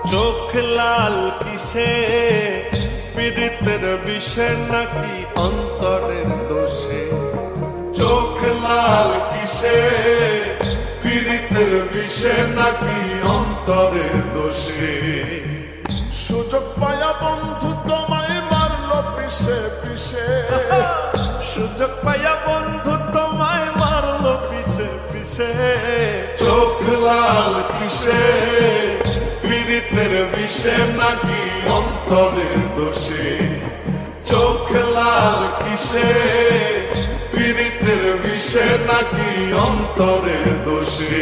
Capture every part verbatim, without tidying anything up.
চোখ লাল কিসে, পীড়িতের বিষে নাকি অন্তরের দোষে? চোখ লাল কিসে, পীড়িতের বিষে নাকি অন্তরের দোষে? সুযোগ পায়া বন্ধু তোমায় মারলো পিছে পিছে, সুযোগ পায়া বন্ধু তোমায় মারলো পিছে পিছে। চোখ লাল কিসে, পীড়িতের বিষে নাকি অন্তরের দোষে? চোখ লাল কিসে, পীড়িতের বিষে নাকি অন্তরের দোষে?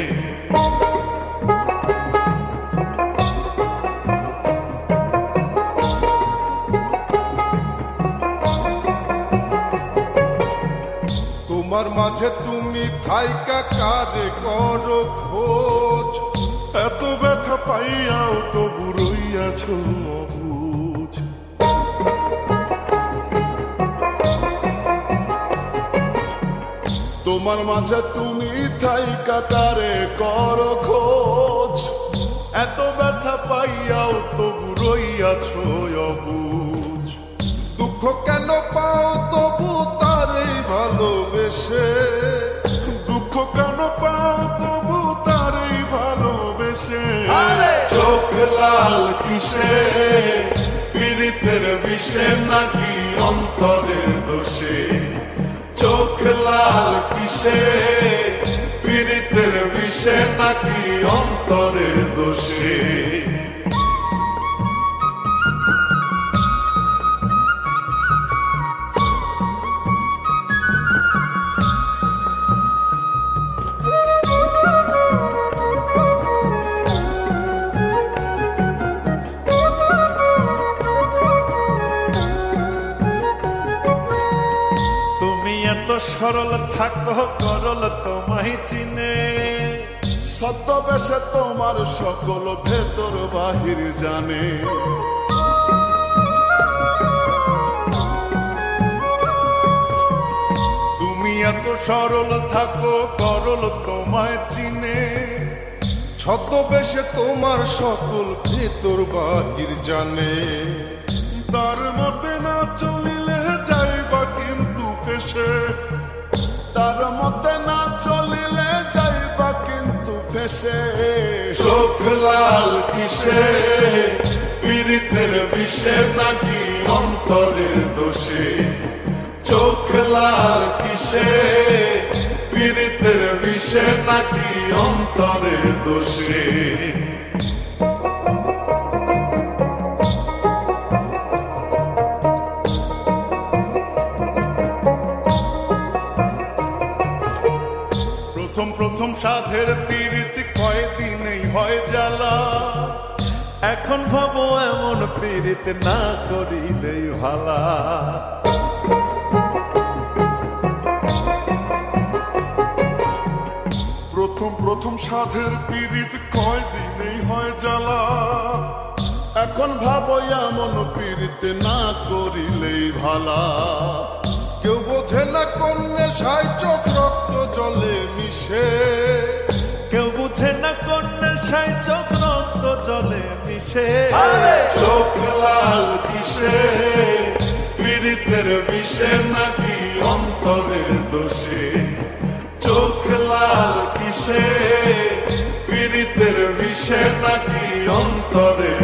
তোমার মাঝে তুমি থাইকা কারে করো খোঁজ, এত ব্যথা পাইয়াও তবু রইয়াছ অবুঝ। তোমার মাঝে তুমি থাইকা কারে করো খোঁজ, এত ব্যথা পাইয়াও তবু রইয়াছ অবুঝ। দুঃখ কেন পাও তবু তারই ভালোবেসে, দুঃখ কেন পাও তবু তারই ভালোবেসে? চোখ লাল কিসে, পীড়িতের বিষে নাকি অন্তরের দোষে? চোখ লাল কিসে, পীড়িতের বিষে নাকি অন্তরের দোষে? এত সরল থাকো করল তোমায় চিনে, ছদ্মবেশে তোমার সকল ভেতর বাহির জানে। তুমি এত সরল থাকো করল তোমায় চিনে, ছদ্মবেশে তোমার সকল ভেতর বাহির জানে। তার মতে না চলিলে যাইবা কিন্তু ফেসে, তার মতে না চলিলে যাইবা কিন্তু ফেসে। চোখ লাল কিসে, পীড়িতের বিষে নাকি অন্তরের দোষে? চোখ লাল কিসে, পীড়িতের বিষে নাকি অন্তরের দোষে? প্রথম প্রথম সাধের পীড়িত কয়দিনেই হয় জ্বালা, এখন ভাবো এমন পীড়িত না করিলেই ভালা। প্রথম প্রথম সাধের পীড়িত কয়দিনেই হয় জ্বালা, এখন ভাবো এমন পীড়িত না করিলেই ভালা। কেউ বোঝে না কোন নেশায় চোখ রক্ত জলে মিশে, কেউ বুঝে না কোন নেশায় চোখ রক্ত জলে মিশে। চোখ লাল কিসে, পীড়িতের বিষে নাকি অন্তরের দোষে? চোখ লাল কিসে, পীড়িতের বিষে নাকি অন্তরের